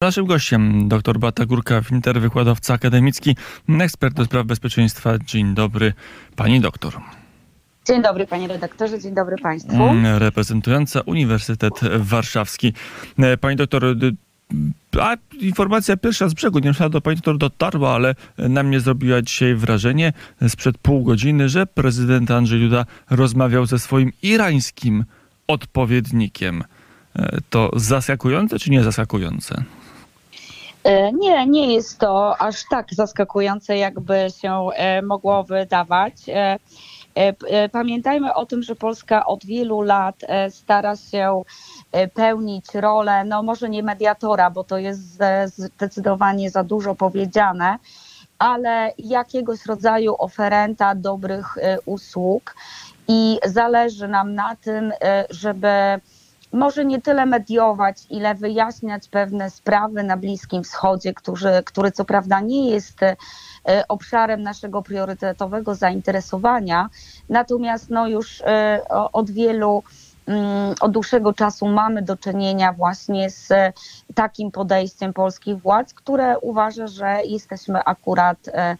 Naszym gościem dr Beata Górka-Winter, wykładowca akademicki, ekspert do spraw bezpieczeństwa. Dzień dobry, pani doktor. Dzień dobry, panie redaktorze, dzień dobry państwu. Reprezentująca Uniwersytet Warszawski. Pani doktor, informacja pierwsza z brzegu, nie wiem, czy do pani doktor dotarła, ale na mnie zrobiła dzisiaj wrażenie sprzed pół godziny, że prezydent Andrzej Duda rozmawiał ze swoim irańskim odpowiednikiem. To zaskakujące czy nie zaskakujące? Nie jest to aż tak zaskakujące, jakby się mogło wydawać. Pamiętajmy o tym, że Polska od wielu lat stara się pełnić rolę, no może nie mediatora, bo to jest zdecydowanie za dużo powiedziane, ale jakiegoś rodzaju oferenta dobrych usług i zależy nam na tym, żeby może nie tyle mediować, ile wyjaśniać pewne sprawy na Bliskim Wschodzie, który co prawda nie jest obszarem naszego priorytetowego zainteresowania, natomiast no już od dłuższego czasu mamy do czynienia właśnie z takim podejściem polskich władz, które uważa, że jesteśmy akurat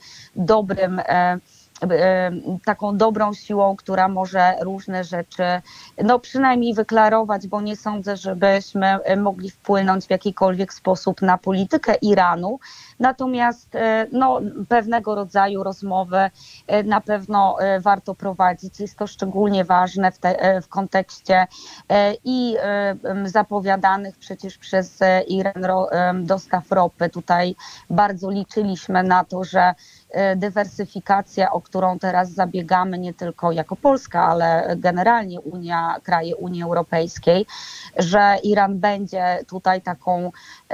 taką dobrą siłą, która może różne rzeczy, no przynajmniej wyklarować, bo nie sądzę, żebyśmy mogli wpłynąć w jakikolwiek sposób na politykę Iranu. Natomiast no, pewnego rodzaju rozmowy na pewno warto prowadzić. Jest to szczególnie ważne w kontekście i zapowiadanych przecież przez Iran dostaw ropy. Tutaj bardzo liczyliśmy na to, że dywersyfikacja, o którą teraz zabiegamy nie tylko jako Polska, ale generalnie kraje Unii Europejskiej, że Iran będzie tutaj taką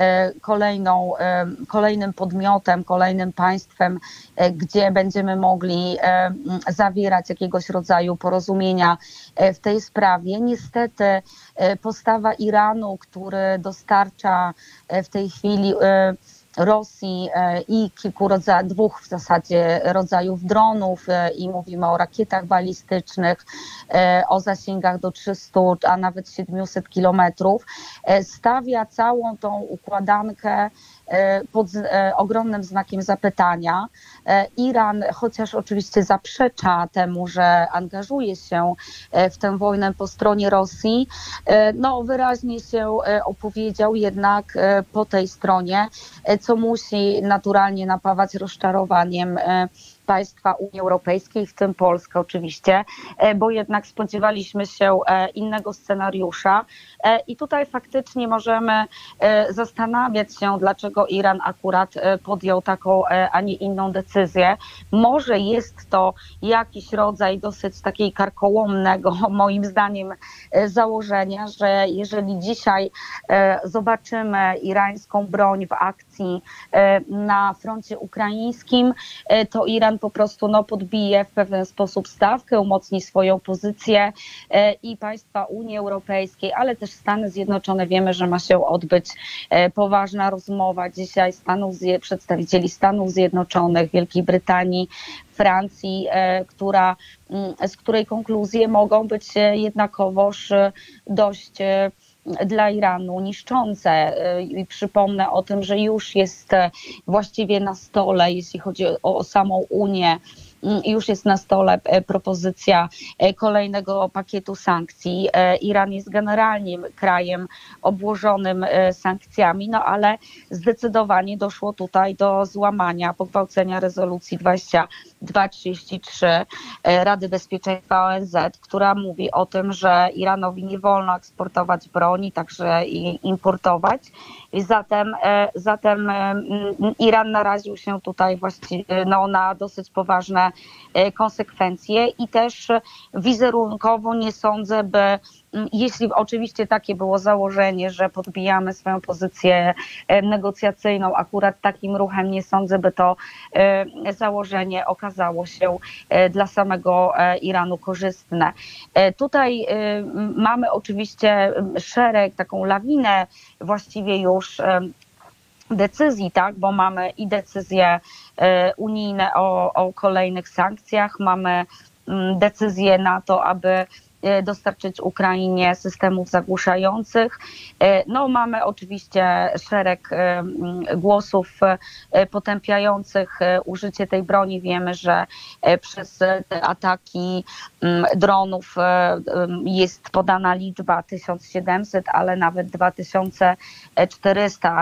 kolejnym podmiotem, kolejnym państwem, gdzie będziemy mogli zawierać jakiegoś rodzaju porozumienia w tej sprawie. Niestety postawa Iranu, który dostarcza w tej chwili Rosji i dwóch w zasadzie rodzajów dronów i mówimy o rakietach balistycznych o zasięgach do 300, a nawet 700 kilometrów, stawia całą tą układankę pod ogromnym znakiem zapytania. Iran, chociaż oczywiście zaprzecza temu, że angażuje się w tę wojnę po stronie Rosji, no wyraźnie się opowiedział jednak po tej stronie, co musi naturalnie napawać rozczarowaniem państwa Unii Europejskiej, w tym Polskę oczywiście, bo jednak spodziewaliśmy się innego scenariusza i tutaj faktycznie możemy zastanawiać się, dlaczego Iran akurat podjął taką, a nie inną decyzję. Może jest to jakiś rodzaj dosyć takiej karkołomnego, moim zdaniem, założenia, że jeżeli dzisiaj zobaczymy irańską broń w akcji na froncie ukraińskim, to Iran po prostu podbije w pewien sposób stawkę, umocni swoją pozycję i państwa Unii Europejskiej, ale też Stany Zjednoczone. Wiemy, że ma się odbyć poważna rozmowa dzisiaj przedstawicieli Stanów Zjednoczonych, Wielkiej Brytanii, Francji, z której konkluzje mogą być jednakowoż dość dla Iranu niszczące. I przypomnę o tym, że już jest właściwie na stole, jeśli chodzi o samą Unię, już jest na stole propozycja kolejnego pakietu sankcji. Iran jest generalnie krajem obłożonym sankcjami, no ale zdecydowanie doszło tutaj do złamania, pogwałcenia rezolucji 2233 Rady Bezpieczeństwa ONZ, która mówi o tym, że Iranowi nie wolno eksportować broni, także i importować. I zatem Iran naraził się tutaj właściwie na dosyć poważne konsekwencje i też wizerunkowo nie sądzę, jeśli oczywiście takie było założenie, że podbijamy swoją pozycję negocjacyjną, akurat takim ruchem nie sądzę, by to założenie okazało się dla samego Iranu korzystne. Tutaj mamy oczywiście taką lawinę właściwie już decyzji, tak, bo mamy i decyzje unijne o kolejnych sankcjach, mamy decyzję na to, aby dostarczyć Ukrainie systemów zagłuszających. No, mamy oczywiście szereg głosów potępiających użycie tej broni. Wiemy, że przez te ataki dronów jest podana liczba 1700, ale nawet 2400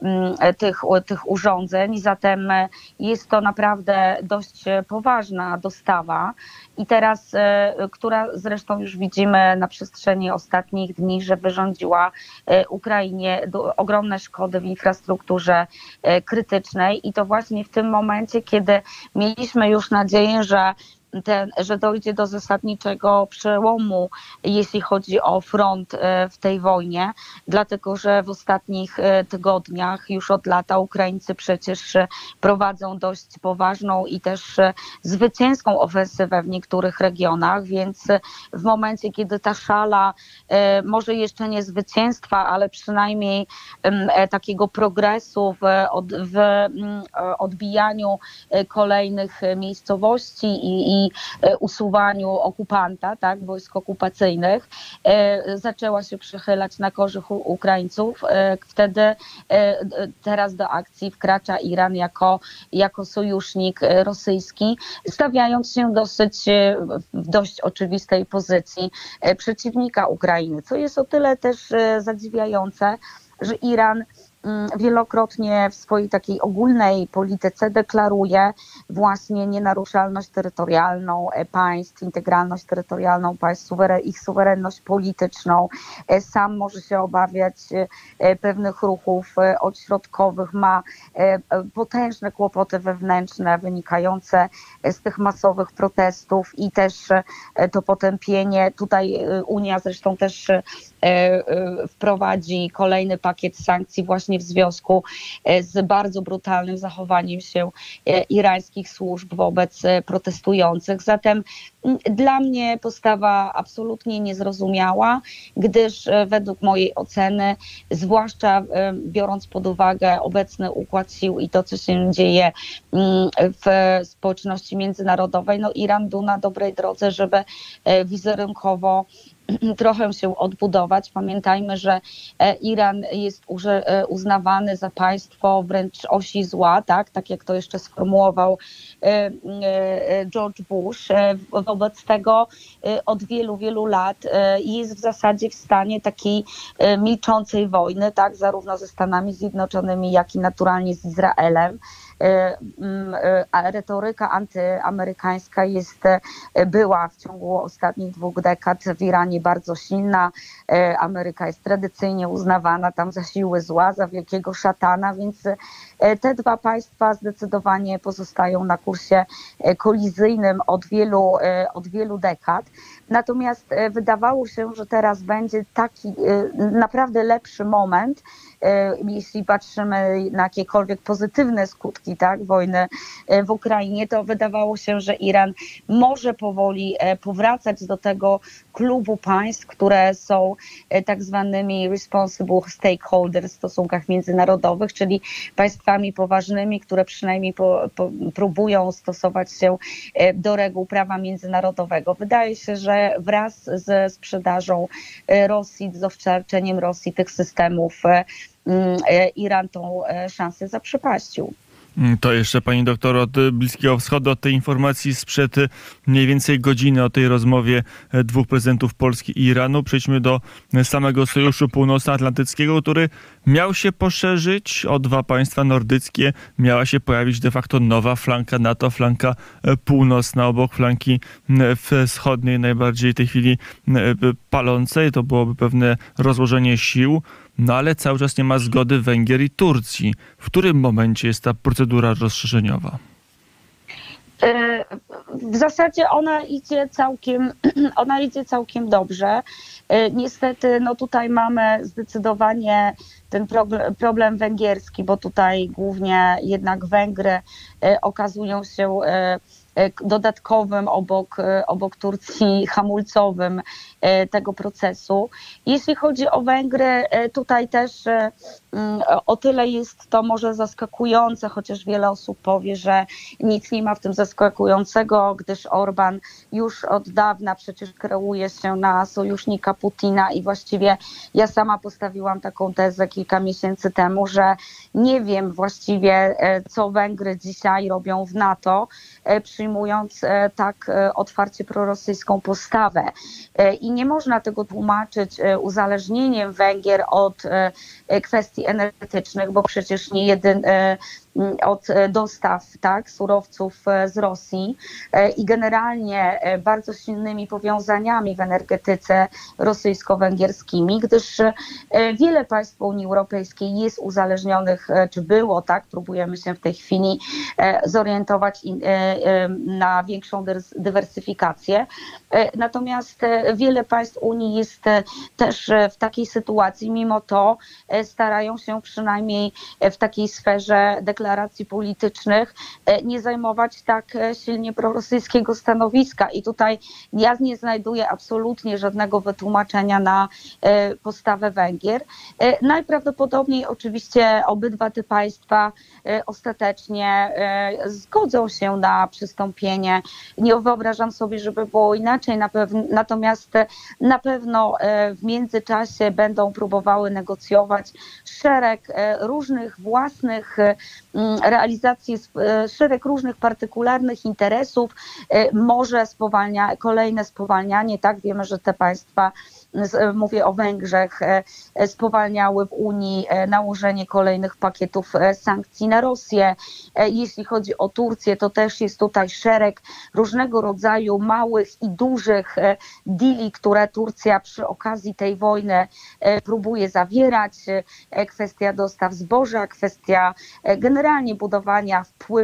tych urządzeń. Zatem jest to naprawdę dość poważna dostawa. I teraz, która zresztą już widzimy na przestrzeni ostatnich dni, że wyrządziła Ukrainie ogromne szkody w infrastrukturze krytycznej. I to właśnie w tym momencie, kiedy mieliśmy już nadzieję, że dojdzie do zasadniczego przełomu, jeśli chodzi o front w tej wojnie, dlatego że w ostatnich tygodniach, już od lata, Ukraińcy przecież prowadzą dość poważną i też zwycięską ofensywę w niektórych regionach, więc w momencie, kiedy ta szala, może jeszcze nie zwycięstwa, ale przynajmniej takiego progresu w odbijaniu kolejnych miejscowości i usuwaniu okupanta, tak, wojsk okupacyjnych, zaczęła się przychylać na korzyść Ukraińców. Wtedy teraz do akcji wkracza Iran jako sojusznik rosyjski, stawiając się w dość oczywistej pozycji przeciwnika Ukrainy, co jest o tyle też zadziwiające, że Iran wielokrotnie w swojej takiej ogólnej polityce deklaruje właśnie nienaruszalność terytorialną państw, integralność terytorialną państw, ich suwerenność polityczną. Sam może się obawiać pewnych ruchów odśrodkowych, ma potężne kłopoty wewnętrzne wynikające z tych masowych protestów i też to potępienie. Tutaj Unia zresztą też wprowadzi kolejny pakiet sankcji właśnie w związku z bardzo brutalnym zachowaniem się irańskich służb wobec protestujących. Zatem dla mnie postawa absolutnie niezrozumiała, gdyż według mojej oceny, zwłaszcza biorąc pod uwagę obecny układ sił i to, co się dzieje w społeczności międzynarodowej, no Iran był na dobrej drodze, żeby wizerunkowo trochę się odbudować. Pamiętajmy, że Iran jest uznawany za państwo wręcz osi zła, tak jak to jeszcze sformułował George Bush. Wobec tego od wielu, wielu lat jest w zasadzie w stanie takiej milczącej wojny, tak, zarówno ze Stanami Zjednoczonymi, jak i naturalnie z Izraelem. A retoryka antyamerykańska była w ciągu ostatnich 2 dekad w Iranie bardzo silna. Ameryka jest tradycyjnie uznawana tam za siły zła, za wielkiego szatana, więc te dwa państwa zdecydowanie pozostają na kursie kolizyjnym od wielu dekad. Natomiast wydawało się, że teraz będzie taki naprawdę lepszy moment, jeśli patrzymy na jakiekolwiek pozytywne skutki, tak, wojny w Ukrainie, to wydawało się, że Iran może powoli powracać do tego klubu państw, które są tak zwanymi responsible stakeholders w stosunkach międzynarodowych, czyli państwami poważnymi, które przynajmniej próbują stosować się do reguł prawa międzynarodowego. Wydaje się, że wraz ze sprzedażą Rosji, z dostarczeniem Rosji tych systemów, Iran tą szansę zaprzepaścił. To jeszcze pani doktor od Bliskiego Wschodu, od tej informacji sprzed mniej więcej godziny, o tej rozmowie 2 prezydentów Polski i Iranu. Przejdźmy do samego Sojuszu Północnoatlantyckiego, który miał się poszerzyć o 2 państwa nordyckie. Miała się pojawić de facto nowa flanka NATO, flanka północna obok flanki wschodniej, najbardziej w tej chwili palącej. To byłoby pewne rozłożenie sił. No ale cały czas nie ma zgody Węgier i Turcji. W którym momencie jest ta procedura rozszerzeniowa? W zasadzie ona idzie całkiem dobrze. Niestety, no tutaj mamy zdecydowanie ten problem węgierski, bo tutaj głównie jednak Węgry okazują się dodatkowym obok Turcji hamulcowym tego procesu. Jeśli chodzi o Węgry, tutaj też o tyle jest to może zaskakujące, chociaż wiele osób powie, że nic nie ma w tym zaskakującego, gdyż Orbán już od dawna przecież kreuje się na sojusznika Putina i właściwie ja sama postawiłam taką tezę kilka miesięcy temu, że nie wiem właściwie, co Węgry dzisiaj robią w NATO, przyjmując tak otwarcie prorosyjską postawę. I nie można tego tłumaczyć uzależnieniem Węgier od kwestii energetycznych, bo przecież nie od dostaw, tak, surowców z Rosji i generalnie bardzo silnymi powiązaniami w energetyce rosyjsko-węgierskimi, gdyż wiele państw Unii Europejskiej jest uzależnionych, czy było, tak, próbujemy się w tej chwili zorientować na większą dywersyfikację. Natomiast wiele państw Unii jest też w takiej sytuacji, mimo to starają się przynajmniej w takiej sferze deklaracji politycznych nie zajmować tak silnie prorosyjskiego stanowiska. I tutaj ja nie znajduję absolutnie żadnego wytłumaczenia na postawę Węgier. Najprawdopodobniej oczywiście obydwa te państwa ostatecznie zgodzą się na przystąpienie. Nie wyobrażam sobie, żeby było inaczej. Natomiast na pewno w międzyczasie będą próbowały negocjować szereg różnych własnych realizacji, szereg różnych partykularnych interesów, może kolejne spowalnianie, tak, wiemy, że te państwa, mówię o Węgrzech, spowalniały w Unii nałożenie kolejnych pakietów sankcji na Rosję. Jeśli chodzi o Turcję, to też jest tutaj szereg różnego rodzaju małych i dużych deali, które Turcja przy okazji tej wojny próbuje zawierać. Kwestia dostaw zboża, kwestia generalnie budowania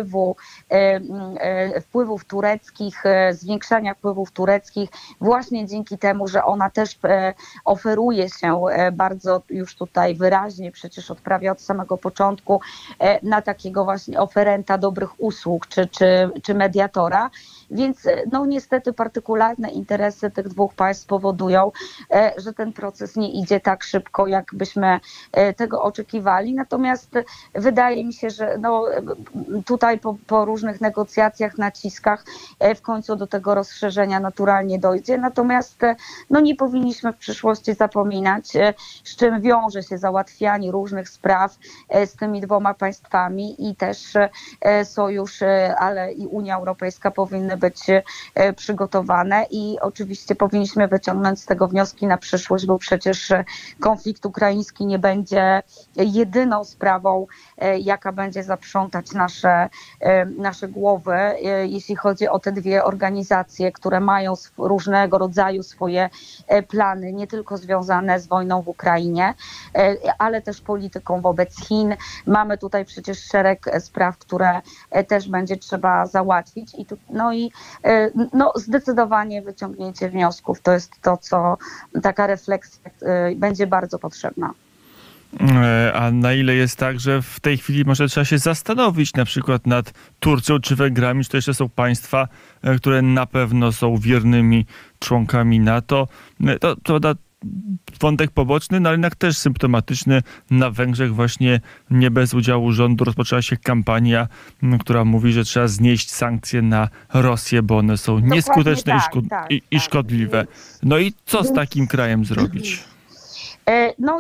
wpływów tureckich, zwiększania wpływów tureckich właśnie dzięki temu, że ona też oferuje się bardzo już tutaj wyraźnie, przecież odprawia od samego początku na takiego właśnie oferenta dobrych usług czy mediatora. Więc no niestety partykularne interesy tych dwóch państw powodują, że ten proces nie idzie tak szybko, jak byśmy tego oczekiwali. Natomiast wydaje mi się, że no tutaj po różnych negocjacjach, naciskach w końcu do tego rozszerzenia naturalnie dojdzie. Natomiast no nie powinniśmy w przyszłości zapominać, z czym wiąże się załatwianie różnych spraw z tymi dwoma państwami i też Sojusz, ale i Unia Europejska powinny być przygotowane i oczywiście powinniśmy wyciągnąć z tego wnioski na przyszłość, bo przecież konflikt ukraiński nie będzie jedyną sprawą, jaka będzie zaprzątać nasze głowy, jeśli chodzi o te dwie organizacje, które mają różnego rodzaju swoje plany, nie tylko związane z wojną w Ukrainie, ale też polityką wobec Chin. Mamy tutaj przecież szereg spraw, które też będzie trzeba załatwić i zdecydowanie wyciągnięcie wniosków to jest to, co taka refleksja będzie bardzo potrzebna. A na ile jest tak, że w tej chwili może trzeba się zastanowić na przykład nad Turcją czy Węgrami, czy to jeszcze są państwa, które na pewno są wiernymi członkami NATO. To wątek poboczny, no ale jednak też symptomatyczny. Na Węgrzech właśnie nie bez udziału rządu rozpoczęła się kampania, która mówi, że trzeba znieść sankcje na Rosję, bo one są nieskuteczne i szkodliwe. No i co z takim krajem zrobić? No,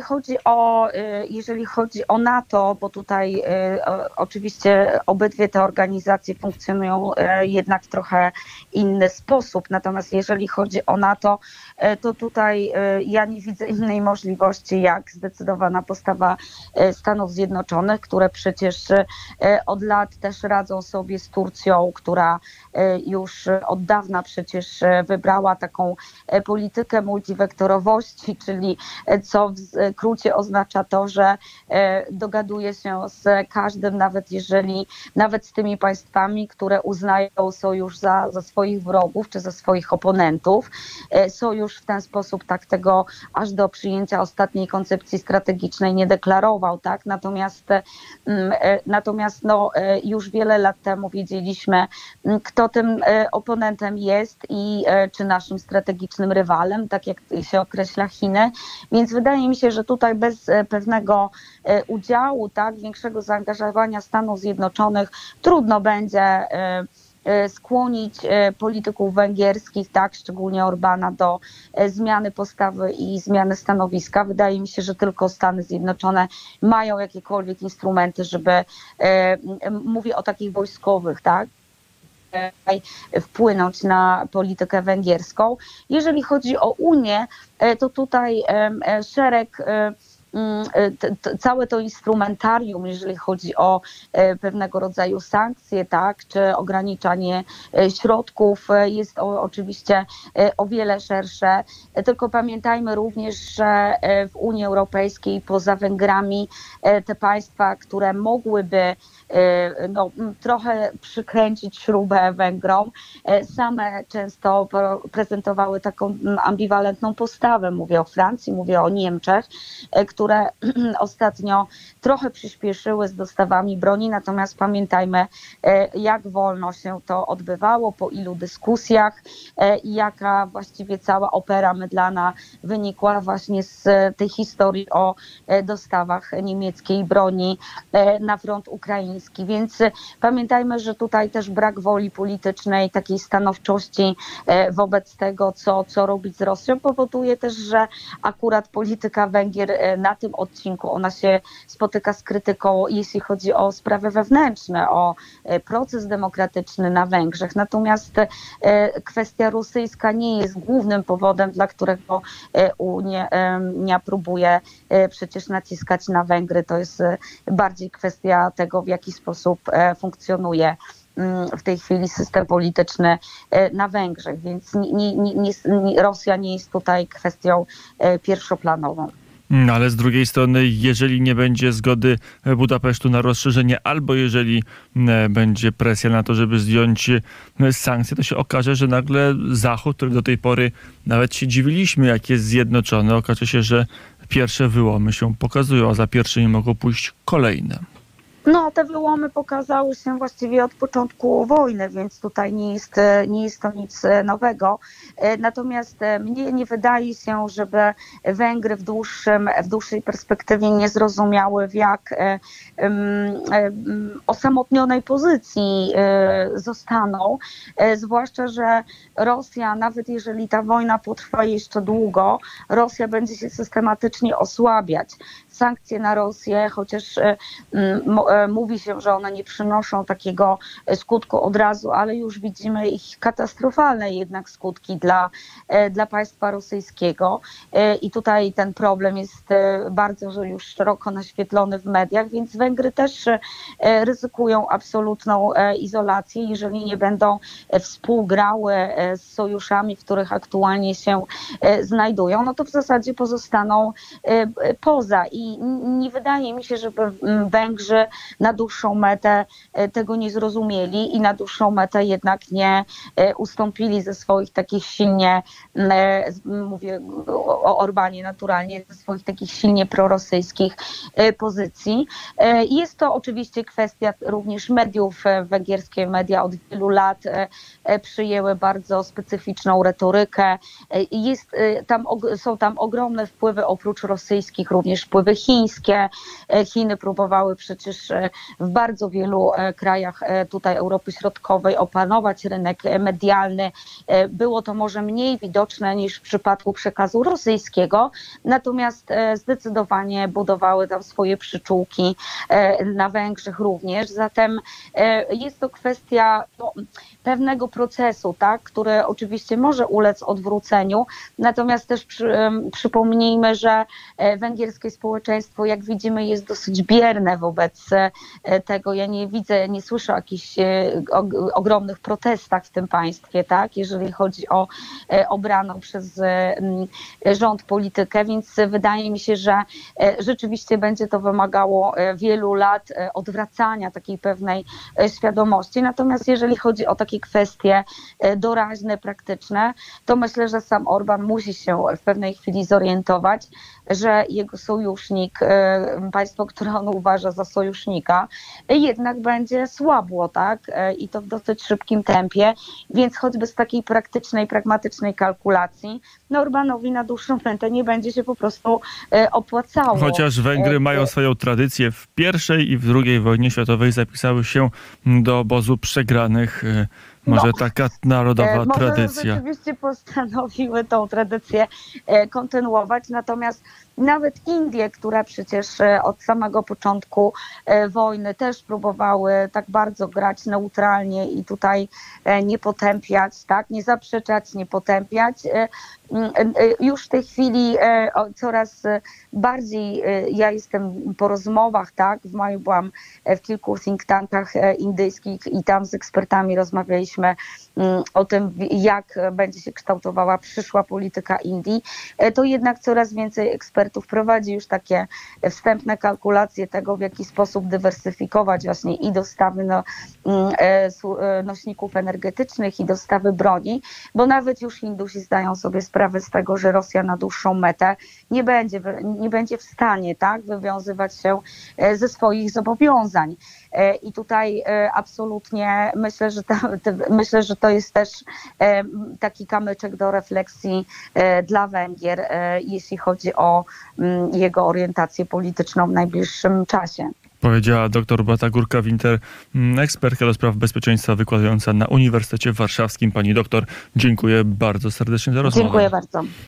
jeżeli chodzi o NATO, bo tutaj oczywiście obydwie te organizacje funkcjonują jednak w trochę inny sposób, natomiast jeżeli chodzi o NATO, to tutaj ja nie widzę innej możliwości jak zdecydowana postawa Stanów Zjednoczonych, które przecież od lat też radzą sobie z Turcją, która już od dawna przecież wybrała taką politykę multiwektorowości, czyli co w skrócie oznacza to, że dogaduje się z każdym, nawet z tymi państwami, które uznają sojusz za swoich wrogów czy za swoich oponentów. Sojusz w ten sposób tak tego aż do przyjęcia ostatniej koncepcji strategicznej nie deklarował, tak? Natomiast już wiele lat temu wiedzieliśmy, kto tym oponentem jest i czy naszym strategicznym rywalem, tak jak się określa Chiny. Więc wydaje mi się, że tutaj bez pewnego udziału, tak, większego zaangażowania Stanów Zjednoczonych trudno będzie skłonić polityków węgierskich, tak, szczególnie Orbana, do zmiany postawy i zmiany stanowiska. Wydaje mi się, że tylko Stany Zjednoczone mają jakiekolwiek instrumenty, żeby, mówię o takich wojskowych, tak, wpłynąć na politykę węgierską. Jeżeli chodzi o Unię, to tutaj szereg całe to instrumentarium, jeżeli chodzi o pewnego rodzaju sankcje, tak, czy ograniczanie środków, jest oczywiście o wiele szersze. Tylko pamiętajmy również, że w Unii Europejskiej poza Węgrami te państwa, które mogłyby trochę przykręcić śrubę Węgrom, same często prezentowały taką ambiwalentną postawę. Mówię o Francji, mówię o Niemczech, które ostatnio trochę przyspieszyły z dostawami broni, natomiast pamiętajmy, jak wolno się to odbywało, po ilu dyskusjach i jaka właściwie cała opera mydlana wynikła właśnie z tej historii o dostawach niemieckiej broni na front ukraiński. Więc pamiętajmy, że tutaj też brak woli politycznej, takiej stanowczości wobec tego, co robić z Rosją, powoduje też, że akurat polityka Węgier na tym odcinku, ona się spotyka z krytyką, jeśli chodzi o sprawy wewnętrzne, o proces demokratyczny na Węgrzech. Natomiast kwestia rosyjska nie jest głównym powodem, dla którego Unia próbuje przecież naciskać na Węgry. To jest bardziej kwestia tego, w jaki sposób funkcjonuje w tej chwili system polityczny na Węgrzech, więc Rosja nie jest tutaj kwestią pierwszoplanową. Ale z drugiej strony, jeżeli nie będzie zgody Budapesztu na rozszerzenie, albo jeżeli będzie presja na to, żeby zdjąć sankcje, to się okaże, że nagle Zachód, który do tej pory nawet się dziwiliśmy, jak jest zjednoczony, okaże się, że pierwsze wyłomy się pokazują, a za pierwszymi mogą pójść kolejne. No, te wyłomy pokazały się właściwie od początku wojny, więc tutaj nie jest to nic nowego. Natomiast mnie nie wydaje się, żeby Węgry w dłuższej perspektywie nie zrozumiały, w jak osamotnionej pozycji zostaną. Zwłaszcza, że Rosja, nawet jeżeli ta wojna potrwa jeszcze długo, Rosja będzie się systematycznie osłabiać. Sankcje na Rosję, chociaż mówi się, że one nie przynoszą takiego skutku od razu, ale już widzimy ich katastrofalne jednak skutki dla państwa rosyjskiego. I tutaj ten problem jest bardzo już szeroko naświetlony w mediach, więc Węgry też ryzykują absolutną izolację, jeżeli nie będą współgrały z sojuszami, w których aktualnie się znajdują, no to w zasadzie pozostaną poza. I nie wydaje mi się, żeby Węgrzy na dłuższą metę tego nie zrozumieli i na dłuższą metę jednak nie ustąpili ze swoich takich silnie, mówię o Orbanie naturalnie, ze swoich takich silnie prorosyjskich pozycji. Jest to oczywiście kwestia również mediów. Węgierskie media od wielu lat przyjęły bardzo specyficzną retorykę. Są tam ogromne wpływy oprócz rosyjskich, również wpływy chińskie. Chiny próbowały przecież w bardzo wielu krajach tutaj Europy Środkowej opanować rynek medialny. Było to może mniej widoczne niż w przypadku przekazu rosyjskiego, natomiast zdecydowanie budowały tam swoje przyczółki na Węgrzech również. Zatem jest to kwestia pewnego procesu, tak, który oczywiście może ulec odwróceniu, natomiast też przypomnijmy, że węgierskie społeczeństwo, jak widzimy, jest dosyć bierne wobec tego. Ja nie widzę, nie słyszę o jakichś ogromnych protestach w tym państwie, tak, jeżeli chodzi o obraną przez rząd politykę, więc wydaje mi się, że rzeczywiście będzie to wymagało wielu lat odwracania takiej pewnej świadomości. Natomiast jeżeli chodzi o takie kwestie doraźne, praktyczne, to myślę, że sam Orbán musi się w pewnej chwili zorientować, że jego sojusznik, państwo, które on uważa za sojusznika, jednak będzie słabło, tak? I to w dosyć szybkim tempie, więc choćby z takiej praktycznej, pragmatycznej kalkulacji, Orbánowi na dłuższą metę nie będzie się po prostu opłacało. Chociaż Węgry mają swoją tradycję, w I i w II wojnie światowej zapisały się do obozu przegranych. Może taka narodowa tradycja. Może rzeczywiście postanowiły tą tradycję kontynuować, natomiast nawet Indie, które przecież od samego początku wojny też próbowały tak bardzo grać neutralnie i tutaj nie potępiać, tak, nie zaprzeczać, nie potępiać, już w tej chwili coraz bardziej ja jestem po rozmowach, tak, w maju byłam w kilku think tankach indyjskich i tam z ekspertami rozmawialiśmy o tym, jak będzie się kształtowała przyszła polityka Indii, to jednak coraz więcej ekspertów prowadzi już takie wstępne kalkulacje tego, w jaki sposób dywersyfikować właśnie i dostawy nośników energetycznych i dostawy broni, bo nawet już Hindusi zdają sobie sprawę z tego, że Rosja na dłuższą metę nie będzie w stanie, tak, wywiązywać się ze swoich zobowiązań. I tutaj absolutnie myślę, że to jest też taki kamyczek do refleksji dla Węgier, jeśli chodzi o jego orientację polityczną w najbliższym czasie. Powiedziała dr Beata Górka-Winter, ekspertka do spraw bezpieczeństwa wykładająca na Uniwersytecie Warszawskim. Pani doktor, dziękuję bardzo serdecznie za rozmowę. Dziękuję bardzo.